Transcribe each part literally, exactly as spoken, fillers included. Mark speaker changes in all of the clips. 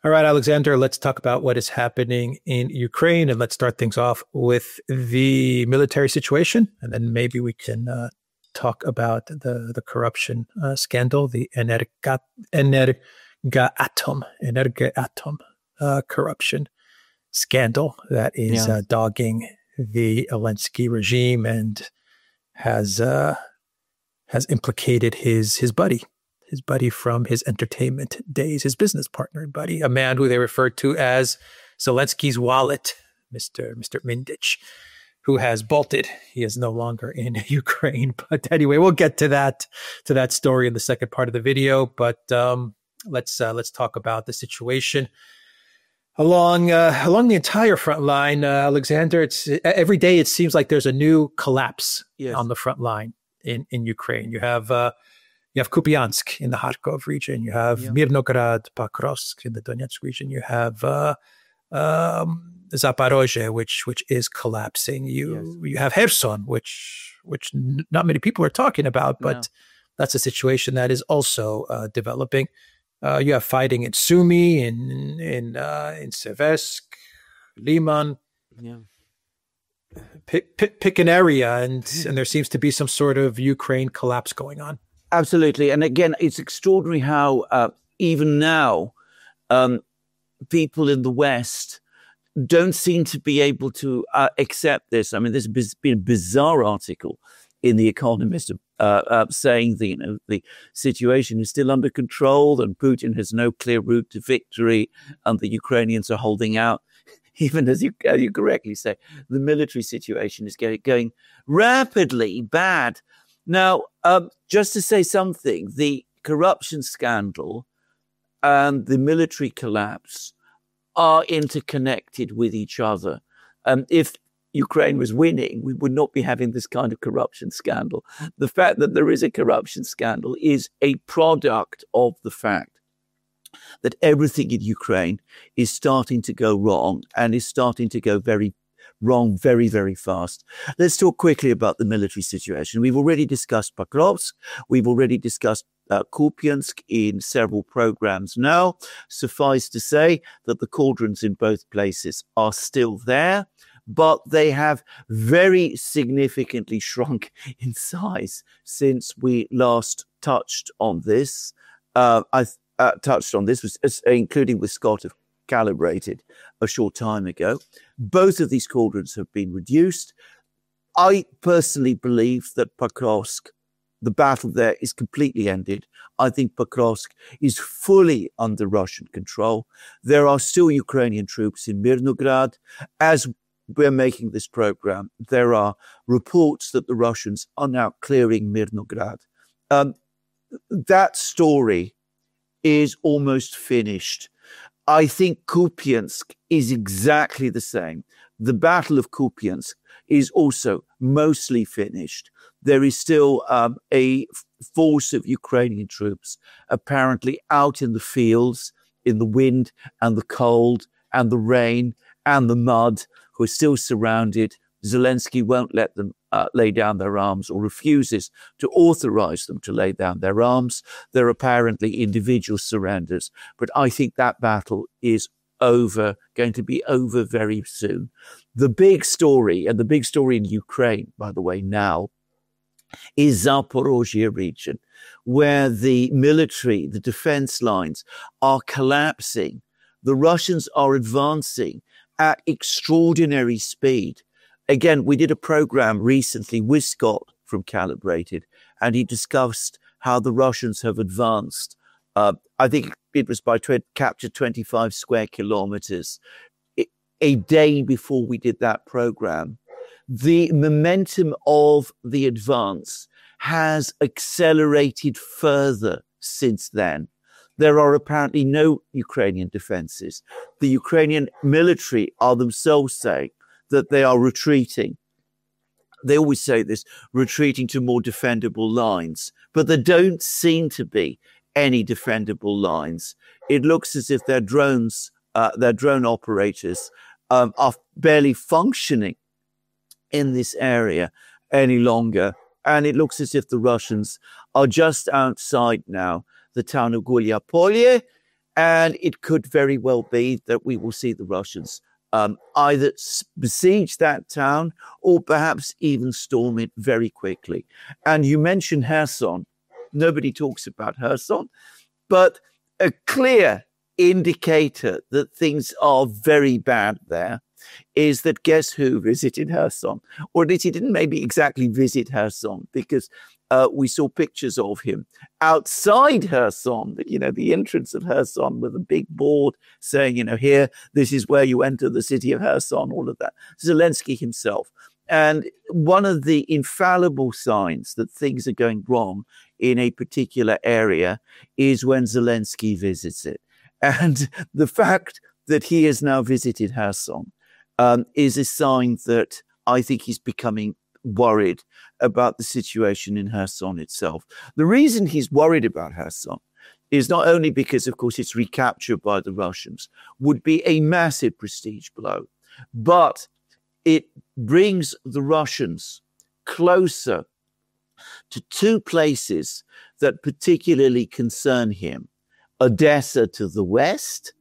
Speaker 1: All right, Alexander, let's talk about what is happening in Ukraine. And let's start things off with the military situation. And then maybe we can uh, talk about the, the corruption uh, scandal, the Energa, Energaatom, Energaatom uh, corruption scandal that is
Speaker 2: Yeah.
Speaker 1: uh, dogging the Zelensky regime and has uh, has implicated his his buddy. His buddy from his entertainment days, his business partner buddy, a man who they referred to as Zelensky's wallet, Mister Mister Mindich, who has bolted. He is no longer in Ukraine. But anyway, we'll get to that to that story in the second part of the video. But um, let's uh, let's talk about the situation along uh, along the entire front line. Uh, Alexander, it's every day it seems like there's a new collapse
Speaker 2: Yes.
Speaker 1: on the front line in in Ukraine. You have. Uh, You have Kupiansk in the Kharkov region. You have
Speaker 2: Yeah.
Speaker 1: Mirnograd, Pakrovsk in the Donetsk region. You have uh, um, Zaporozhye, which which is collapsing. You
Speaker 2: Yes.
Speaker 1: you have Kherson, which which n- not many people are talking about, but
Speaker 2: No.
Speaker 1: that's a situation that is also uh, developing. Uh, you have fighting in Sumy, in in uh, in Seversk, Liman.
Speaker 2: Yeah.
Speaker 1: Pick, pick, pick an area, and and there seems to be some sort of Ukraine collapse going on.
Speaker 2: Absolutely. And again, it's extraordinary how uh, even now um, people in the West don't seem to be able to uh, accept this. I mean, there's biz- been a bizarre article in The Economist uh, uh, saying that, you know, the situation is still under control and Putin has no clear route to victory and the Ukrainians are holding out. Even as you, uh, you correctly say, the military situation is going, going rapidly bad. Now, um, just to say something, the corruption scandal and the military collapse are interconnected with each other. Um, if Ukraine was winning, we would not be having this kind of corruption scandal. The fact that there is a corruption scandal is a product of the fact that everything in Ukraine is starting to go wrong and is starting to go very wrong very, very fast. Let's talk quickly about the military situation. We've already discussed Pakrovsk. We've already discussed uh, Kupiansk in several programs now. Suffice to say that the cauldrons in both places are still there, but they have very significantly shrunk in size since we last touched on this. Uh, I uh, touched on this, was, uh, including with Scott of Calibrated a short time ago. Both of these cauldrons have been reduced. I personally believe that Pakrovsk, the battle there is completely ended. I think Pakrovsk is fully under Russian control. There are still Ukrainian troops in Mirnograd. As we're making this program, there are reports that the Russians are now clearing Mirnograd. Um, that story is almost finished. I think Kupiansk is exactly the same. The Battle of Kupiansk is also mostly finished. There is still um, a force of Ukrainian troops apparently out in the fields, in the wind and the cold and the rain and the mud, who are still surrounded. Zelensky won't let them uh, lay down their arms or refuses to authorize them to lay down their arms. They're apparently individual surrenders. But I think that battle is over, going to be over very soon. The big story, and the big story in Ukraine, by the way, now, is Zaporozhye region, where the military, the defense lines are collapsing. The Russians are advancing at extraordinary speed. Again, we did a program recently with Scott from Calibrated, and he discussed how the Russians have advanced. Uh, I think it was by tw- captured twenty-five square kilometers it, a day before we did that program. The momentum of the advance has accelerated further since then. There are apparently no Ukrainian defenses. The Ukrainian military are themselves saying that they are retreating. They always say this, retreating to more defendable lines, but there don't seem to be any defendable lines. It looks as if their drones, uh, their drone operators um, are barely functioning in this area any longer. And it looks as if the Russians are just outside now the town of Gulyapolye, And it could very well be that we will see the Russians um, either besiege that town or perhaps even storm it very quickly. And you mentioned Kherson. Nobody talks about Kherson, but a clear indicator that things are very bad there is that guess who visited Kherson? Or at least he didn't maybe exactly visit Kherson, because uh, we saw pictures of him outside Kherson, you know, the entrance of Kherson with a big board saying, you know, here, this is where you enter the city of Kherson, all of that. Zelensky himself. And one of the infallible signs that things are going wrong in a particular area is when Zelensky visits it. And the fact that he has now visited Kherson um, is a sign that I think he's becoming worried about the situation in Kherson itself. The reason he's worried about Kherson is not only because, of course, it's recaptured by the Russians, would be a massive prestige blow, but it brings the Russians closer to two places that particularly concern him. Odessa to the west.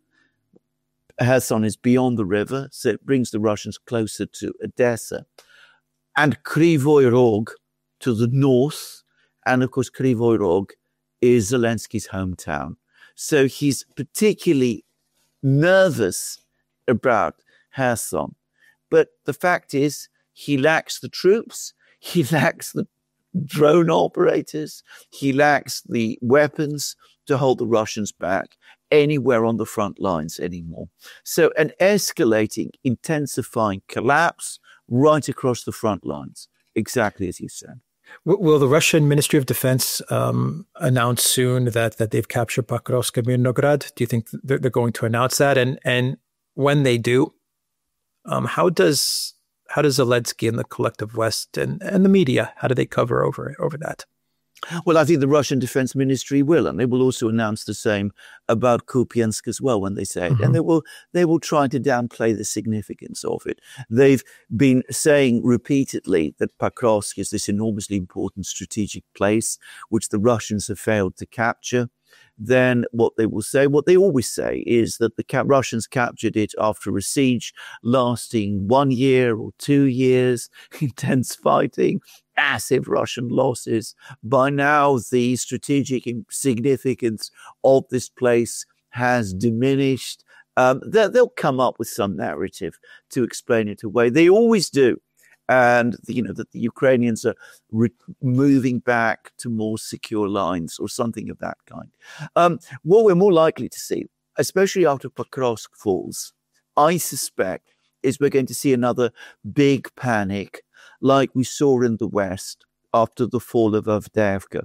Speaker 2: Kherson is beyond the river, so it brings the Russians closer to Odessa. And Kryvyi Rog to the north. And of course, Kryvyi Rog is Zelensky's hometown. So he's particularly nervous about Kherson. But the fact is, he lacks the troops, he lacks the drone operators, he lacks the weapons to hold the Russians back anywhere on the front lines anymore. So an escalating, intensifying collapse right across the front lines, exactly as you said.
Speaker 1: Will the Russian Ministry of Defense um, announce soon that that they've captured Pokrovsk and Mirnograd? Do you think they're, they're going to announce that? And and when they do, um, how does how does Zelensky and the collective West and, and the media, how do they cover over over that?
Speaker 2: Well, I think the Russian Defense Ministry will, and they will also announce the same about Kupiansk as well when they say it. Mm-hmm. And they will they will try to downplay the significance of it. They've been saying repeatedly that Pokrovsk is this enormously important strategic place which the Russians have failed to capture. Then what they will say, what they always say, is that the ca- Russians captured it after a siege lasting one year or two years, intense fighting, massive Russian losses. By now, the strategic significance of this place has diminished. Um, they'll come up with some narrative to explain it away. They always do. And, you know, that the Ukrainians are re- moving back to more secure lines or something of that kind. Um, what we're more likely to see, especially after Pokrovsk falls, I suspect, is we're going to see another big panic like we saw in the West after the fall of Avdiivka.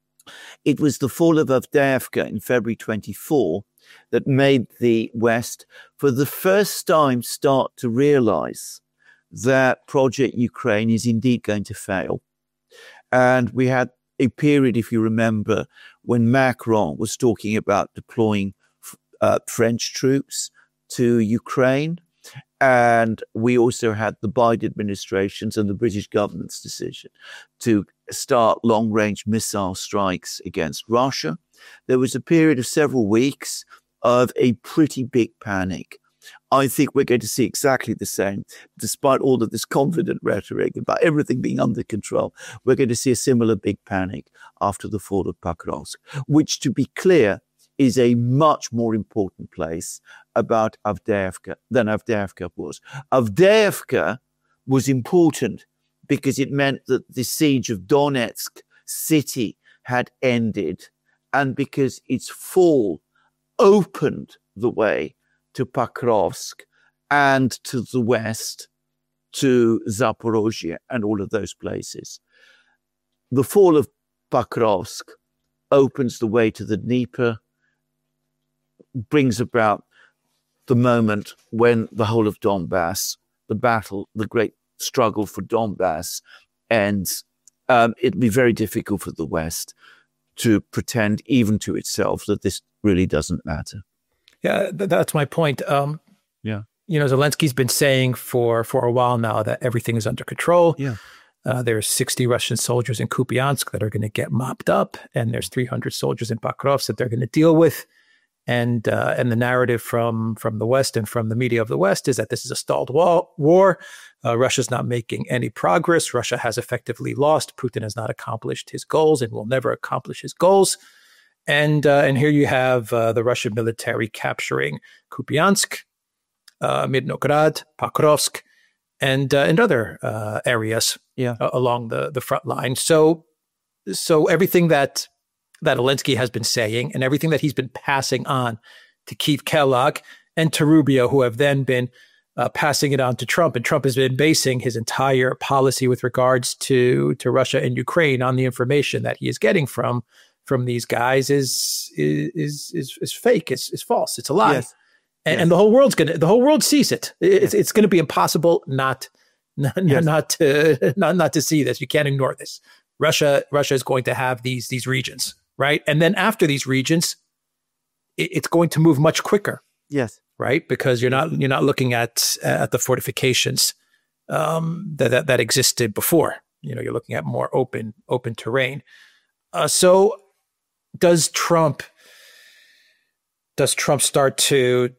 Speaker 2: It was the fall of Avdiivka in February twenty-fourth that made the West, for the first time, start to realize that Project Ukraine is indeed going to fail. And we had a period, if you remember, when Macron was talking about deploying uh, French troops to Ukraine. And we also had the Biden administration's and the British government's decision to start long-range missile strikes against Russia. There was a period of several weeks of a pretty big panic. I think we're going to see exactly the same. Despite all of this confident rhetoric about everything being under control, we're going to see a similar big panic after the fall of Pokrovsk, which, to be clear, is a much more important place about Avdiivka than Avdiivka was. Avdiivka was important because it meant that the siege of Donetsk city had ended and because its fall opened the way to Pokrovsk and to the west, to Zaporozhye and all of those places. The fall of Pokrovsk opens the way to the Dnieper, brings about the moment when the whole of Donbass, the battle, the great struggle for Donbass ends. Um, it'd be very difficult for the West to pretend even to itself that this really doesn't matter.
Speaker 1: Yeah, th- that's my point. Um,
Speaker 2: yeah.
Speaker 1: You know, Zelensky's been saying for, for a while now that everything is under control.
Speaker 2: Yeah.
Speaker 1: Uh, there's sixty Russian soldiers in Kupiansk that are going to get mopped up, and there's three hundred soldiers in Pokrovsk that they're going to deal with. And uh, and the narrative from from the West and from the media of the West is that this is a stalled war. war. Uh, Russia's not making any progress. Russia has effectively lost. Putin has not accomplished his goals and will never accomplish his goals. And uh, and here you have uh, the Russian military capturing Kupiansk, uh, Mirnograd, Pokrovsk, and uh, and other uh, areas
Speaker 2: yeah.
Speaker 1: uh, along the the front line. So so everything that that Zelensky has been saying and everything that he's been passing on to Keith Kellogg and to Rubio, who have then been uh, passing it on to Trump. And Trump has been basing his entire policy with regards to, to Russia and Ukraine on the information that he is getting from from these guys is is is is fake, is is false, it's a lie.
Speaker 2: Yes.
Speaker 1: And,
Speaker 2: yes.
Speaker 1: and the whole world's gonna the whole world sees it. It's yes. it's gonna be impossible not not, yes. not to not, not to see this. You can't ignore this. Russia Russia is going to have these these regions. Right. And then after these regions, it, it's going to move much quicker.
Speaker 2: Yes.
Speaker 1: Right. Because you're not you're not looking at at the fortifications um, that, that that existed before. You know, you're looking at more open open terrain. Uh, so does Trump does Trump start to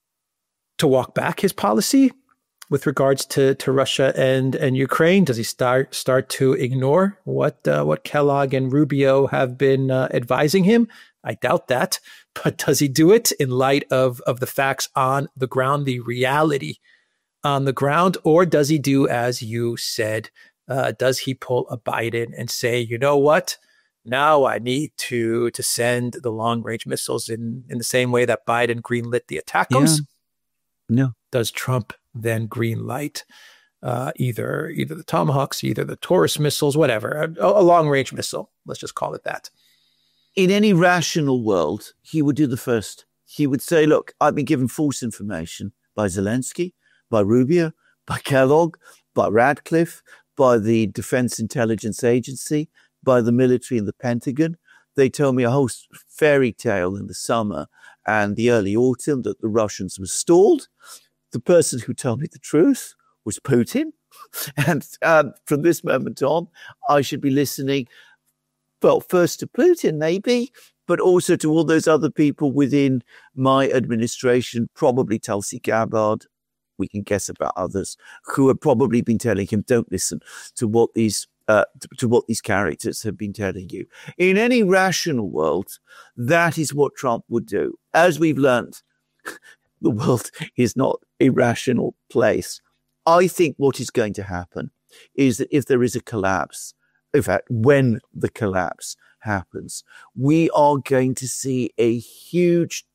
Speaker 1: to walk back his policy with regards to, to Russia and, and Ukraine? Does he start start to ignore what uh, what Kellogg and Rubio have been uh, advising him? I doubt that. But does he do it in light of, of the facts on the ground, the reality on the ground? Or does he do as you said? Uh, does he pull a Biden and say, you know what? Now I need to to send the long-range missiles in, in the same way that Biden greenlit the ATACMS?
Speaker 2: Yeah. No.
Speaker 1: Does Trump then green light uh, either either the Tomahawks, either the Taurus missiles, whatever, a, a long range missile? Let's just call it that.
Speaker 2: In any rational world, he would do the first. He would say, look, I've been given false information by Zelensky, by Rubio, by Kellogg, by Radcliffe, by the Defense Intelligence Agency, by the military and the Pentagon. They told me a whole fairy tale in the summer and the early autumn that the Russians were stalled. The person who told me the truth was Putin. And um, from this moment on, I should be listening, well, first to Putin, maybe, but also to all those other people within my administration, probably Tulsi Gabbard. We can guess about others who have probably been telling him, don't listen to what these uh, to, to what these characters have been telling you. In any rational world, that is what Trump would do. As we've learned, the world is not a rational place. I think what is going to happen is that if there is a collapse, in fact, when the collapse happens, we are going to see a huge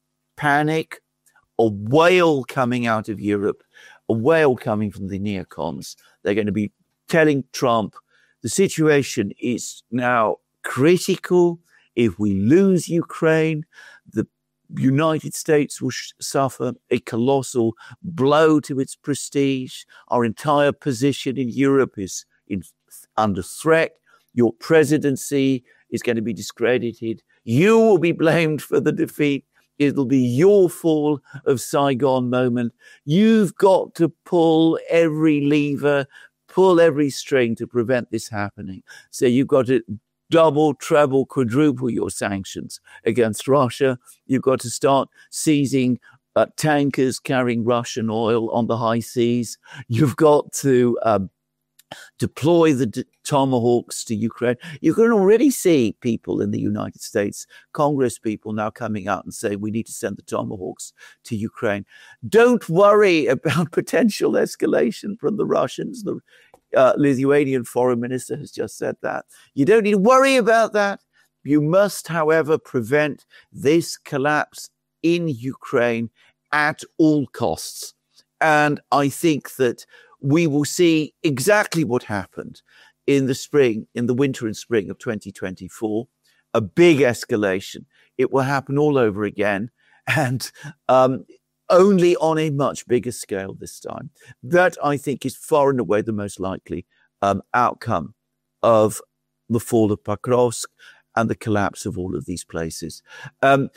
Speaker 2: panic, a wail coming out of Europe, a wail coming from the neocons. They're going to be telling Trump the situation is now critical. If we lose Ukraine, the United States will sh- suffer a colossal blow to its prestige. Our entire position in Europe is in, under threat. Your presidency is going to be discredited. You will be blamed for the defeat. It'll be your fall of Saigon moment. You've got to pull every lever, pull every string to prevent this happening. So you've got to double, treble, quadruple your sanctions against Russia. You've got to start seizing uh, tankers carrying Russian oil on the high seas. You've got to um, deploy the d- Tomahawks to Ukraine. You can already see people in the United States, Congress people now coming out and saying we need to send the Tomahawks to Ukraine. Don't worry about potential escalation from the Russians. The uh, Lithuanian foreign minister has just said that. You don't need to worry about that. You must, however, prevent this collapse in Ukraine at all costs. And I think that we will see exactly what happened in the spring, in the winter and spring of twenty twenty-four, a big escalation. It will happen all over again, and um, only on a much bigger scale this time. That, I think, is far and away the most likely um, outcome of the fall of Pokrovsk and the collapse of all of these places. Um,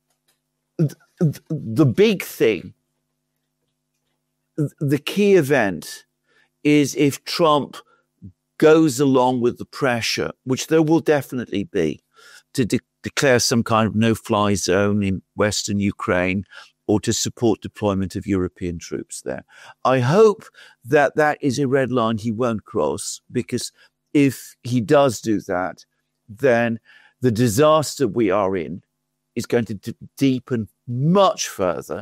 Speaker 2: th- th- the big thing, th- the key event is if Trump goes along with the pressure, which there will definitely be, to de- declare some kind of no-fly zone in Western Ukraine or to support deployment of European troops there. I hope that that is a red line he won't cross, because if he does do that, then the disaster we are in is going to d- deepen much further,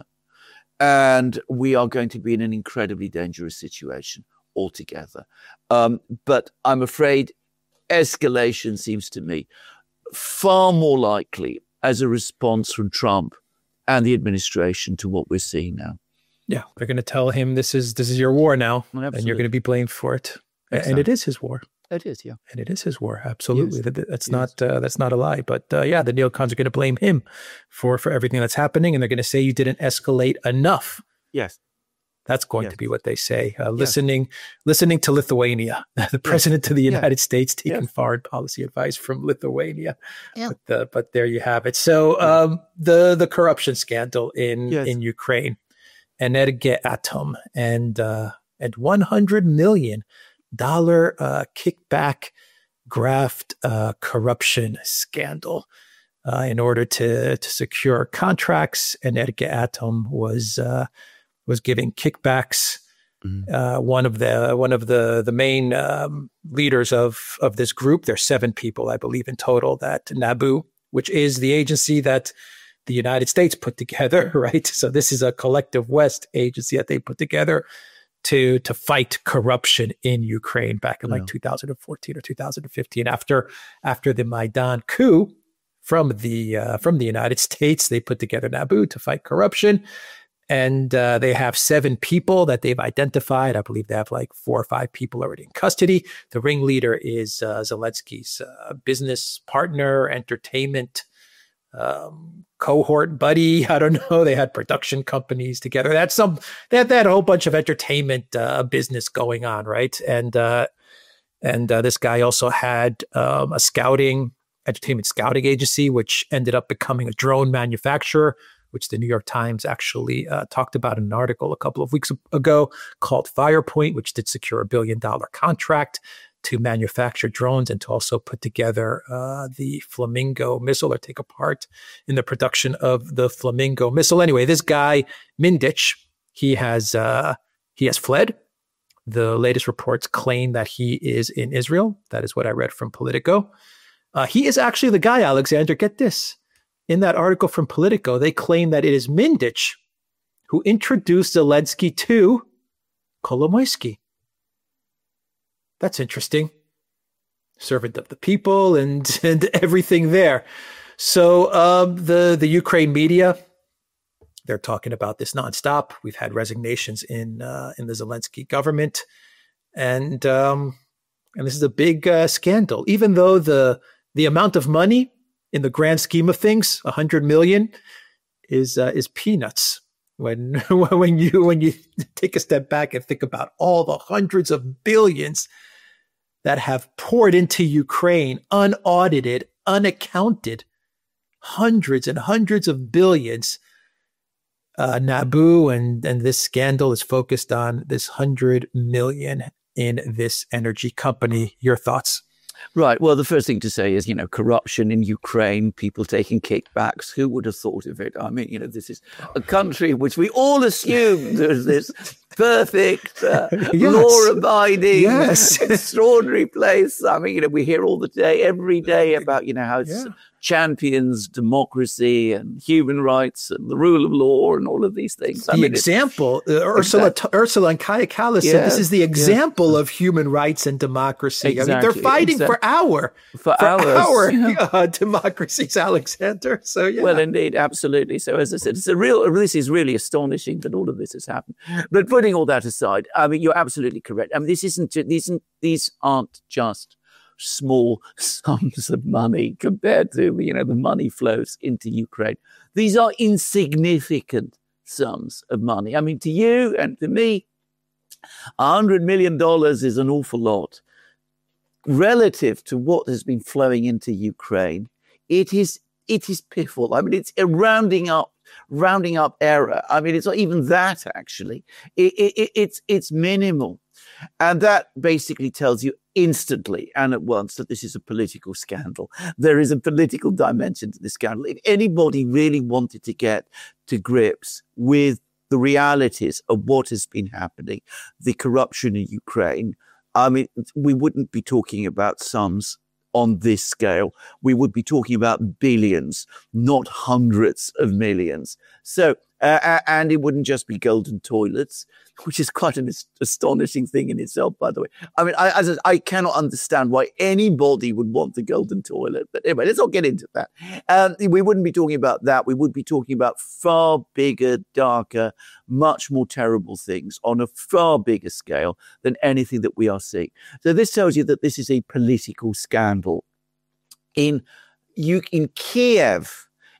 Speaker 2: and we are going to be in an incredibly dangerous situation altogether. Um, but I'm afraid escalation seems to me far more likely as a response from Trump and the administration to what we're seeing now.
Speaker 1: Yeah, they're going to tell him this is this is your war now,
Speaker 2: Absolutely.
Speaker 1: and you're going to be blamed for it.
Speaker 2: Exactly.
Speaker 1: And it is his war.
Speaker 2: It is, yeah.
Speaker 1: And it is his war, absolutely.
Speaker 2: Yes.
Speaker 1: That, that's
Speaker 2: Yes.
Speaker 1: not uh, that's not a lie. But uh, yeah, the neocons are going to blame him for for everything that's happening, and they're going to say you didn't escalate enough.
Speaker 2: Yes.
Speaker 1: That's going
Speaker 2: Yes.
Speaker 1: to be what they say. Uh,
Speaker 2: Yes.
Speaker 1: Listening, listening to Lithuania, the president of the United
Speaker 2: Yes.
Speaker 1: States taking
Speaker 2: Yes.
Speaker 1: foreign policy advice from Lithuania.
Speaker 2: Yeah.
Speaker 1: But, uh, but there you have it. So um, the the corruption scandal in
Speaker 2: Yes.
Speaker 1: in Ukraine, Energeatom, and uh, and one hundred million dollar uh, kickback graft uh, corruption scandal. Uh, in order to to secure contracts, Energeatom was uh, was giving kickbacks. Mm-hmm. Uh, one of the one of the the main um, leaders of of this group. There's seven people, I believe, in total. That NABU, which is the agency that the United States put together, right? So this is a collective West agency that they put together to to fight corruption in Ukraine back in yeah. like two thousand fourteen or two thousand fifteen, after after the Maidan coup from the uh, from the United States. They put together NABU to fight corruption. And uh, they have seven people that they've identified. I believe they have like four or five people already in custody. The ringleader is uh, Zelensky's uh, business partner, entertainment um, cohort buddy. I don't know. They had production companies together. That's some. They had, they had a whole bunch of entertainment uh, business going on, right? And uh, and uh, this guy also had um, a scouting entertainment scouting agency, which ended up becoming a drone manufacturer, which the New York Times actually uh, talked about in an article a couple of weeks ago called Firepoint, which did secure a billion dollar contract to manufacture drones and to also put together uh, the Flamingo missile, or take a part in the production of the Flamingo missile. Anyway, this guy, Mindich, he has uh, he has fled. The latest reports claim that he is in Israel. That is what I read from Politico. Uh, he is actually the guy, Alexander, get this. In that article from Politico, they claim that it is Mindich who introduced Zelensky to Kolomoisky. That's interesting. Servant of the people and, and everything there. So um, the, the Ukraine media, they're talking about this nonstop. We've had resignations in uh, in the Zelensky government. And um, and this is a big uh, scandal. Even though the the amount of money in the grand scheme of things, a hundred million is uh, is peanuts when when you when you take a step back and think about all the hundreds of billions that have poured into Ukraine, unaudited, unaccounted, hundreds and hundreds of billions. Uh, NABU and and this scandal is focused on this hundred million in this energy company. Your thoughts?
Speaker 2: Right. Well, the first thing to say is, you know, corruption in Ukraine, people taking kickbacks. Who would have thought of it? I mean, you know, this is a country which we all assume there's this perfect, uh, yes. law-abiding,
Speaker 1: yes.
Speaker 2: extraordinary place. I mean, you know, we hear all the day, every day about, you know, how it's
Speaker 1: yeah.
Speaker 2: champions democracy and human rights and the rule of law and all of these things.
Speaker 1: The
Speaker 2: I mean,
Speaker 1: example, uh, Ursula exactly. Ursula and Kaya Kallas
Speaker 2: yeah.
Speaker 1: said this is the example yeah. of human rights and democracy.
Speaker 2: Exactly.
Speaker 1: I mean, they're fighting exactly. for our,
Speaker 2: for,
Speaker 1: for
Speaker 2: hours.
Speaker 1: our
Speaker 2: yeah.
Speaker 1: uh, democracies, Alexander. So, yeah.
Speaker 2: Well, indeed, absolutely. So, as I said, it's a real, this is really astonishing that all of this has happened. But putting all that aside, I mean, you're absolutely correct. I mean, this isn't, these, these aren't just small sums of money compared to, you know, the money flows into Ukraine. These are insignificant sums of money. I mean, to you and to me, a hundred million dollars is an awful lot. Relative to what has been flowing into Ukraine, it is it is piffle. I mean, it's a rounding up, rounding up error. I mean, it's not even that, actually. It, it, it's it's minimal. And that basically tells you instantly and at once that this is a political scandal. There is a political dimension to this scandal. If anybody really wanted to get to grips with the realities of what has been happening, the corruption in Ukraine, I mean, we wouldn't be talking about sums on this scale. We would be talking about billions, not hundreds of millions. So, uh, and it wouldn't just be golden toilets, which is quite an astonishing thing in itself, by the way. I mean, I, as I, I cannot understand why anybody would want the golden toilet. But anyway, let's not get into that. Um, we wouldn't be talking about that. We would be talking about far bigger, darker, much more terrible things on a far bigger scale than anything that we are seeing. So this tells you that this is a political scandal. In, you, in Kiev,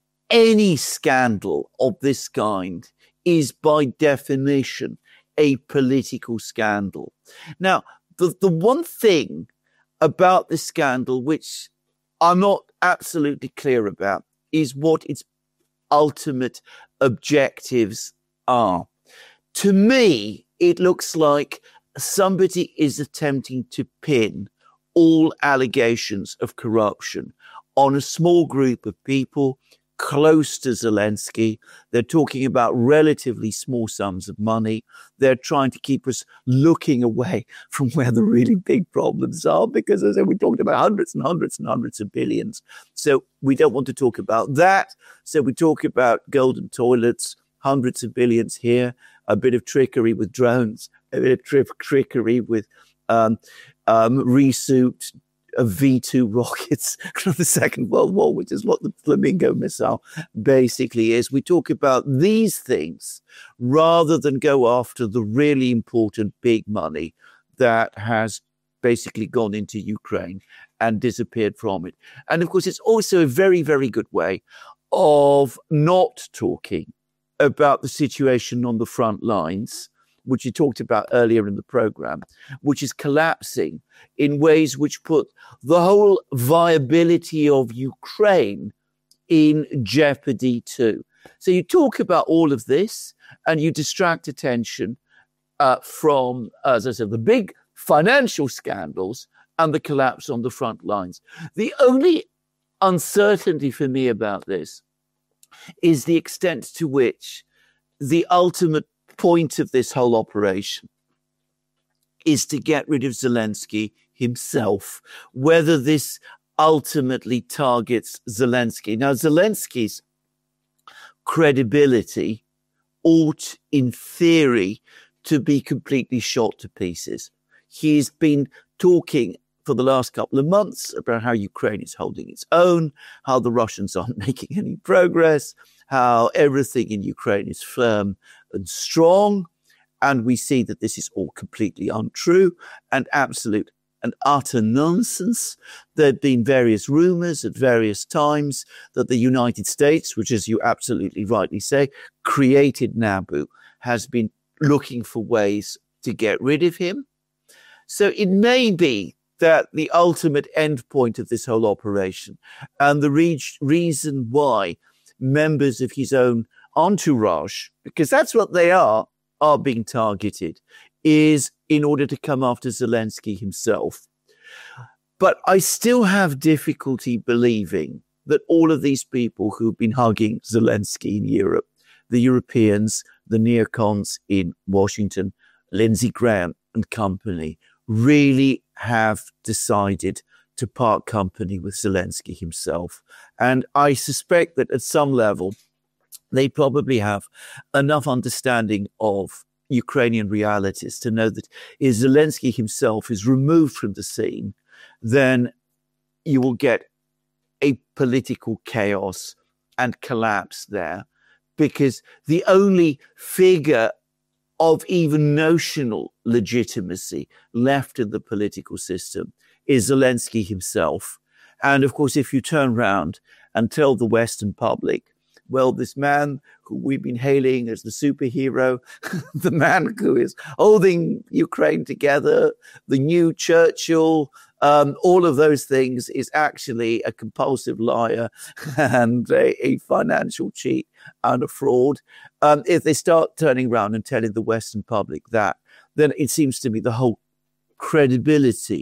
Speaker 2: any scandal of this kind is by definition a political scandal. Now, the, the one thing about this scandal which I'm not absolutely clear about is what its ultimate objectives are. To me, it looks like somebody is attempting to pin all allegations of corruption on a small group of people close to Zelensky. They're talking about relatively small sums of money. They're trying to keep us looking away from where the really big problems are, because as I said, we talked about hundreds and hundreds and hundreds of billions. So we don't want to talk about that. So we talk about golden toilets, hundreds of billions here, a bit of trickery with drones, a bit of tri- trickery with um, um, resuit of V two rockets from the Second World War, which is what the Flamingo missile basically is. We talk about these things rather than go after the really important big money that has basically gone into Ukraine and disappeared from it. And of course, it's also a very, very good way of not talking about the situation on the front lines, which you talked about earlier in the program, which is collapsing in ways which put the whole viability of Ukraine in jeopardy too. So you talk about all of this and you distract attention uh, from, as I said, the big financial scandals and the collapse on the front lines. The only uncertainty for me about this is the extent to which the ultimate point of this whole operation is to get rid of Zelensky himself, whether this ultimately targets Zelensky. Now, Zelensky's credibility ought, in theory, to be completely shot to pieces. He's been talking for the last couple of months about how Ukraine is holding its own, how the Russians aren't making any progress, how everything in Ukraine is firm and strong. And we see that this is all completely untrue and absolute and utter nonsense. There have been various rumors at various times that the United States, which, as you absolutely rightly say, created Nabu, has been looking for ways to get rid of him. So it may be that the ultimate end point of this whole operation and the re- reason why members of his own entourage, because that's what they are, are being targeted, is in order to come after Zelensky himself. But I still have difficulty believing that all of these people who've been hugging Zelensky in Europe, the Europeans, the neocons in Washington, Lindsey Graham and company, really have decided to part company with Zelensky himself. And I suspect that at some level, they probably have enough understanding of Ukrainian realities to know that if Zelensky himself is removed from the scene, then you will get a political chaos and collapse there, because the only figure of even notional legitimacy left in the political system is Zelensky himself. And of course, if you turn around and tell the Western public, well, this man who we've been hailing as the superhero, the man who is holding Ukraine together, the new Churchill, um, all of those things, is actually a compulsive liar and a, a financial cheat and a fraud. Um, if they start turning around and telling the Western public that, then it seems to me the whole credibility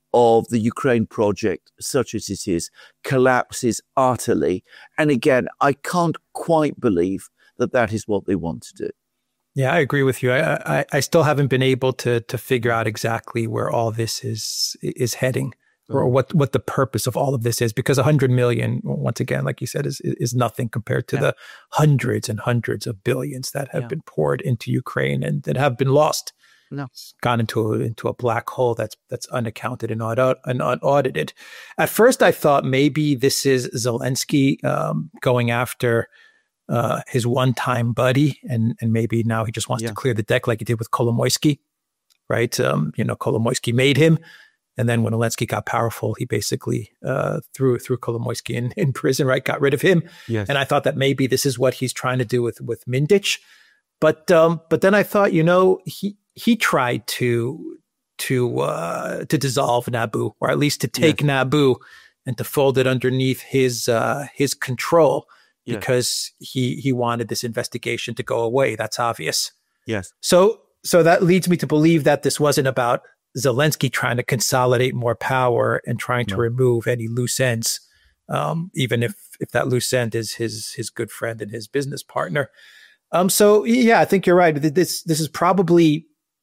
Speaker 2: of the Ukraine project, such as it is, collapses utterly. And again, I can't quite believe that that is what they want to do.
Speaker 1: Yeah, I agree with you. I, I, I still haven't been able to to figure out exactly where all this is is heading, or what, what the purpose of all of this is, because one hundred million, once again, like you said, is is nothing compared to yeah. the hundreds and hundreds of billions that have yeah. been poured into Ukraine and that have been lost. No. It's gone into a, into a black hole that's that's unaccounted and, un, and unaudited. At first, I thought maybe this is Zelensky um, going after uh, his one-time buddy, and and maybe now he just wants yeah. to clear the deck like he did with Kolomoisky, right? Um, you know, Kolomoisky made him, and then when Zelensky got powerful, he basically uh, threw threw Kolomoisky in, in prison, right? Got rid of him. Yes. And I thought that maybe this is what he's trying to do with with Mindich, but um, but then I thought, you know, he. He tried to to uh, to dissolve Nabu, or at least to take yes. Nabu and to fold it underneath his uh, his control, yes. because he he wanted this investigation to go away. That's obvious.
Speaker 2: Yes.
Speaker 1: So so that leads me to believe that this wasn't about Zelensky trying to consolidate more power and trying no. to remove any loose ends, um, even if if that loose end is his his good friend and his business partner. Um. So yeah, I think you're right. This this is probably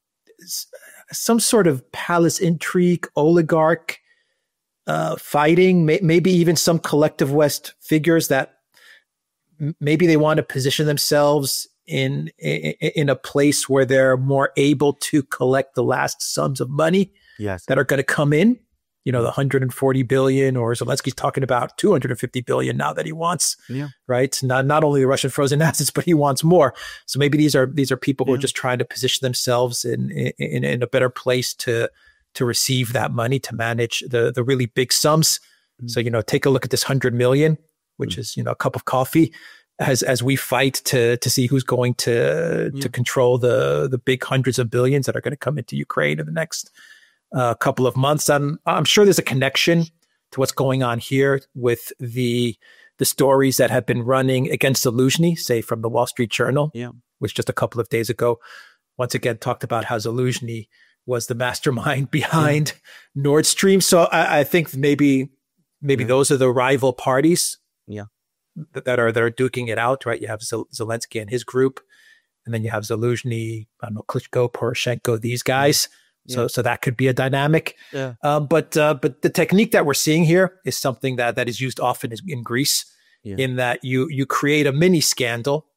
Speaker 1: some sort of palace intrigue, oligarch uh, fighting, may, maybe even some collective West figures that m- maybe they want to position themselves in, in in a place where they're more able to collect the last sums of money
Speaker 2: yes.
Speaker 1: that are going to come in. You know, the one hundred forty billion, or Zelensky's talking about two hundred fifty billion now that he wants,
Speaker 2: yeah.
Speaker 1: right? Not not only the Russian frozen assets, but he wants more. So maybe these are these are people who yeah. are just trying to position themselves in, in in a better place to to receive that money, to manage the the really big sums. Mm. So, you know, take a look at this one hundred million, which mm. is, you know, a cup of coffee, as as we fight to to see who's going to yeah. to control the the big hundreds of billions that are going to come into Ukraine in the next a uh, couple of months. I'm I'm sure there's a connection to what's going on here with the the stories that have been running against Zaluzhny, say from the Wall Street Journal,
Speaker 2: yeah.
Speaker 1: which just a couple of days ago, once again talked about how Zaluzhny was the mastermind behind yeah. Nord Stream. So I, I think maybe maybe yeah. those are the rival parties,
Speaker 2: yeah,
Speaker 1: that, that are that are duking it out, right? You have Zel- Zelensky and his group, and then you have Zaluzhny, I don't know, Klitschko, Poroshenko, these guys. Yeah. So, yeah. so that could be a dynamic.
Speaker 2: Yeah.
Speaker 1: Um, but uh, but the technique that we're seeing here is something that that is used often in Greece, yeah. in that you you create a mini scandal,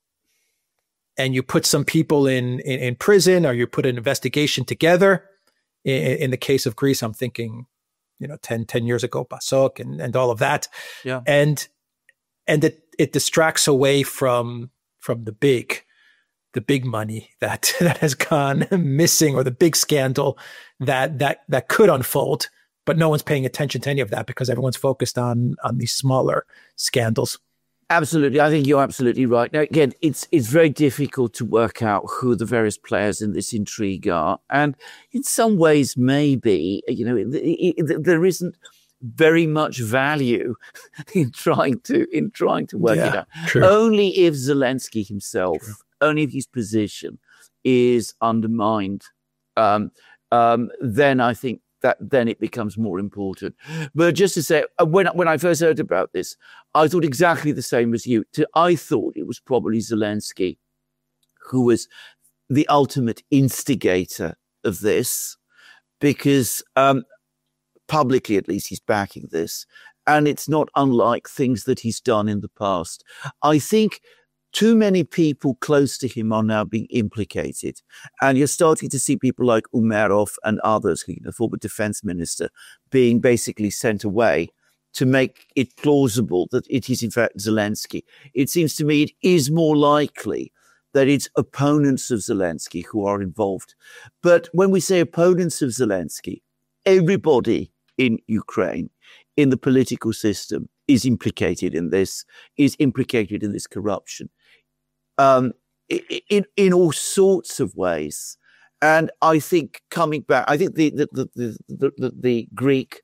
Speaker 1: and you put some people in in, in prison, or you put an investigation together. In, in the case of Greece, I'm thinking, you know, ten, ten years ago, Pasok and and all of that.
Speaker 2: Yeah.
Speaker 1: And and it it distracts away from from the big. the big money that, that has gone missing, or the big scandal that, that, that could unfold, but no one's paying attention to any of that because everyone's focused on, on these smaller scandals.
Speaker 2: Absolutely. I think you're absolutely right. Now, again, it's, it's very difficult to work out who the various players in this intrigue are. And in some ways, maybe, you know, it, it, it, there isn't very much value in trying to, in trying to work
Speaker 1: yeah,
Speaker 2: it out.
Speaker 1: True.
Speaker 2: Only if Zelensky himself, true. only if his position is undermined, um, um, then I think that then it becomes more important. But just to say, when when I first heard about this, I thought exactly the same as you. I thought it was probably Zelensky who was the ultimate instigator of this, because um, publicly, at least, he's backing this. And it's not unlike things that he's done in the past. I think too many people close to him are now being implicated. And you're starting to see people like Umerov and others, the former defense minister, being basically sent away to make it plausible that it is in fact Zelensky. It seems to me it is more likely that it's opponents of Zelensky who are involved. But when we say opponents of Zelensky, everybody in Ukraine, in the political system, is implicated in this, is implicated in this corruption, um, in, in all sorts of ways. And I think coming back, I think the, the, the, the, the, the Greek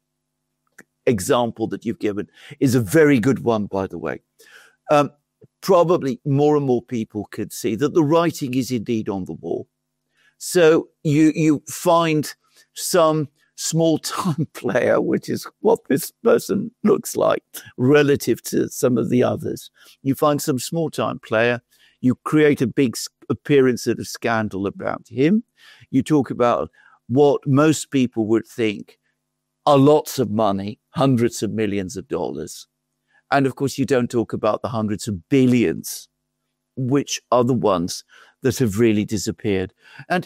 Speaker 2: example that you've given is a very good one, by the way. Um, probably more and more people could see that the writing is indeed on the wall. So you, you find some small-time player, which is what this person looks like relative to some of the others. You find some small-time player, you create a big appearance of a scandal about him. You talk about what most people would think are lots of money, hundreds of millions of dollars. And of course, you don't talk about the hundreds of billions, which are the ones that have really disappeared. And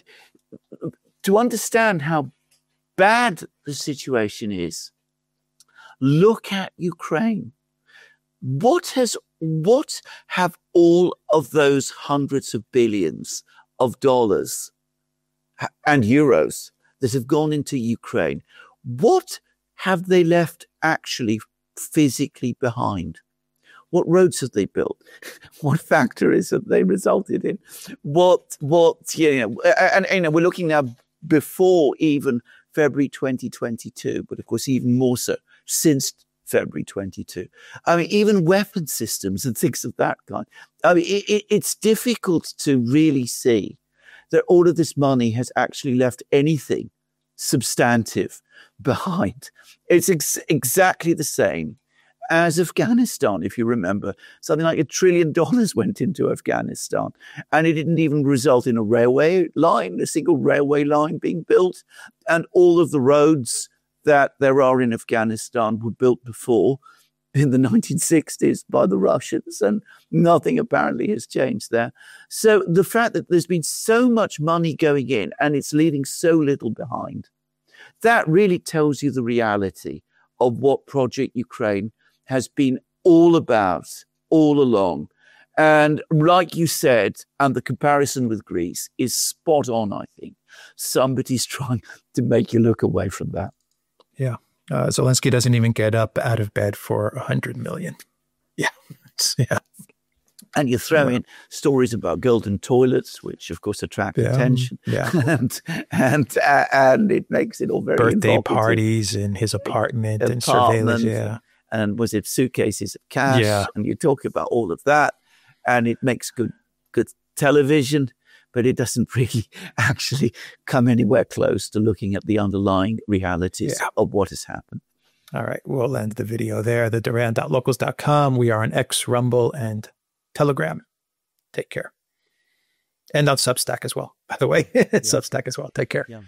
Speaker 2: to understand how bad the situation is, look at Ukraine. What has, what have all of those hundreds of billions of dollars and euros that have gone into Ukraine, what have they left actually physically behind? What roads have they built? What factories have they resulted in? What, what, you know, and, and you know, we're looking now before even February twenty twenty-two, but of course, even more so since February twenty-two. I mean, even weapon systems and things of that kind. I mean, it, it, it's difficult to really see that all of this money has actually left anything substantive behind. It's ex- exactly the same as Afghanistan, if you remember. Something like a trillion dollars went into Afghanistan, and it didn't even result in a railway line, a single railway line being built. And all of the roads that there are in Afghanistan were built before in the nineteen sixties by the Russians, and nothing apparently has changed there. So the fact that there's been so much money going in and it's leaving so little behind, that really tells you the reality of what Project Ukraine has been all about all along. And like you said, and the comparison with Greece is spot on, I think. Somebody's trying to make you look away from that.
Speaker 1: Yeah. Uh, Zelensky doesn't even get up out of bed for a hundred million. Yeah. yeah.
Speaker 2: And you throw yeah. in stories about golden toilets, which of course attract
Speaker 1: yeah.
Speaker 2: attention.
Speaker 1: Yeah.
Speaker 2: and and uh, and it makes it all very
Speaker 1: birthday parties in his apartment and surveillance. Yeah.
Speaker 2: And was it suitcases of cash?
Speaker 1: Yeah.
Speaker 2: And you talk about all of that, and it makes good good television, but it doesn't really actually come anywhere close to looking at the underlying realities yeah. of what has happened.
Speaker 1: All right. We'll end the video there. the duran dot locals dot com. We are on X, Rumble, and Telegram. Take care. And on Substack as well, by the way. Yeah. Substack as well. Take care. Yeah.